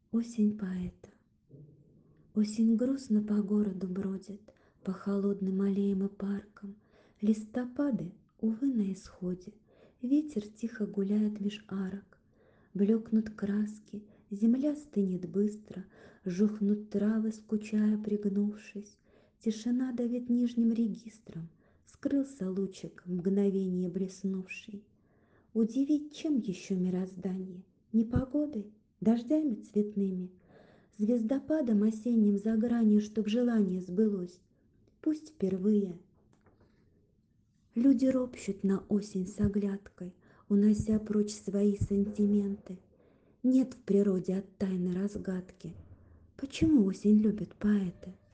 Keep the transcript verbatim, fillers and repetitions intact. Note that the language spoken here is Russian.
Осень поэта. Осень грустно по городу бродит, по холодным аллеям и паркам. Листопады, увы, на исходе, ветер тихо гуляет меж арок. Блекнут краски, земля стынет быстро, жухнут травы, скучая пригнувшись. Тишина давит нижним регистром, скрылся лучик, мгновение блеснувший. Удивить чем еще мироздание? Непогодой, дождями цветными, звездопадом осенним за гранью, чтоб желание сбылось. Пусть впервые люди ропщут на осень с оглядкой, унося прочь свои сантименты. Нет в природе от тайны разгадки. Почему осень любят поэты?